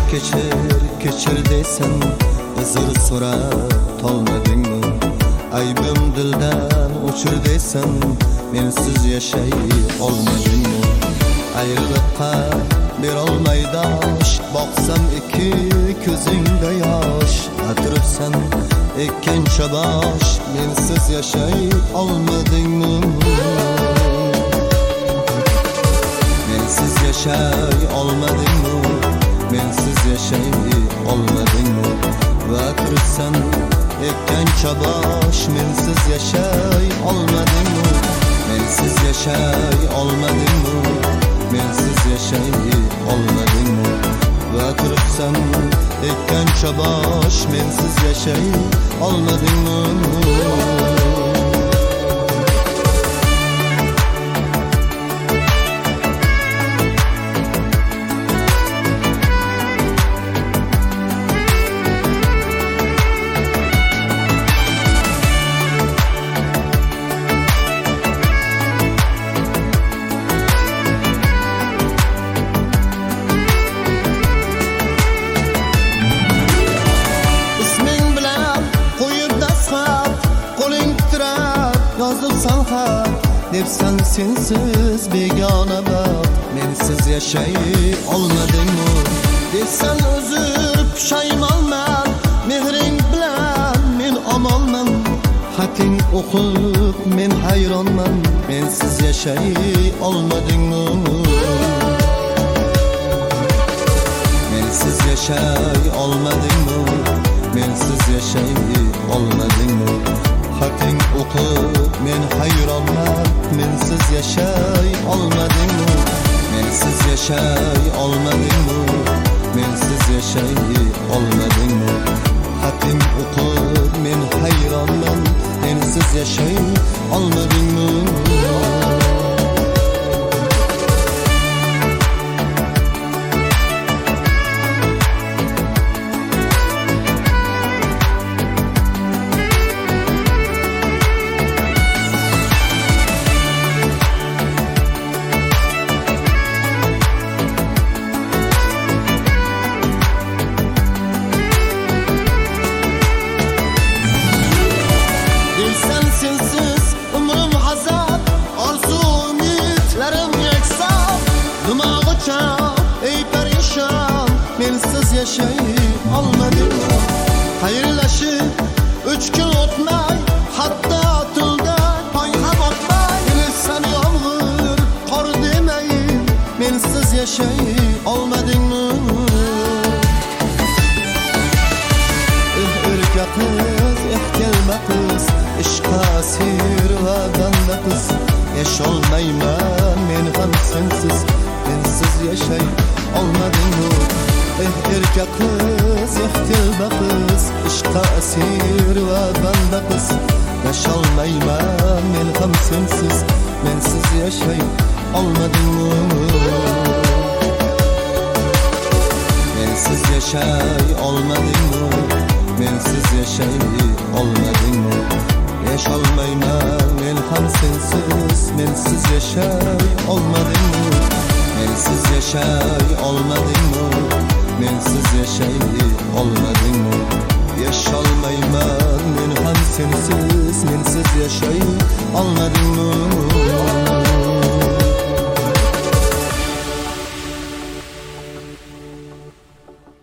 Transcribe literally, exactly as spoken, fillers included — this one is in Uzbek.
kechir, kechir desam uzr so'rab tolmadingmi? Aybim dildan o'chir desam mensiz yashay olmadingmi? Ayriliqqa berolmay dosh, boqsam ikki ko'zingda yosh. Atribsan ikkinchi bosh, mensiz yashay olmadingmi? Mensiz yashay olmadingmi? Mensiz yashay olmadingmi? Va atribsan ikkinchi bosh, mensiz yashay olmadingmi? Mensiz yashay olmadingmi? Mensiz yashay olmadingmi? Va turibsan ikkinchi bosh, mensiz yashay olmadingmi? Yozibsan xat, debsan sensiz begona baq. Mensiz yashay olmadingmi? Debsan uzr pushaymonman, mehring bilan men omonman. Xating o'qib men hayronman, mensiz yashay olmadingmi? Mensiz yashay olmadingmi? Mensiz yashay olmadingmi? Xating o'qib men hayronman, mensiz yashay olmadingmi? Mensiz yashay olmadingmi? Mensiz yashay olmadingmi? Xating o'qib men hayronman, mensiz yashay olmadingmi? Ey perişan, mensiz yashay olmadingmi? Xayrlashib uch kun o'tmay, hatto tilda toy ham otmay. Bilsan yomg'ir, qor demay, mensiz yashay olmadingmi? Erka qiz, ehkelma qiz, ishqa asir va banda qiz. Yasholmayman men ham sensiz, mensiz yashay olmadingmi? Eh erka qiz, ehtilba qiz, ishqa asir va banda qiz. Yasholmayman men ham sensiz, mensiz yashay olmadingmi? Mensiz yashay olmadingmi? Mensiz yashay olmadingmi? Yasholmayman men ham sensiz, mensiz yashay olmadingmi? Mensiz yashay olmadingmi? Mensiz yashay olmadingmi? Yasholmayman men ham sensiz, mensiz yashay olmadingmi?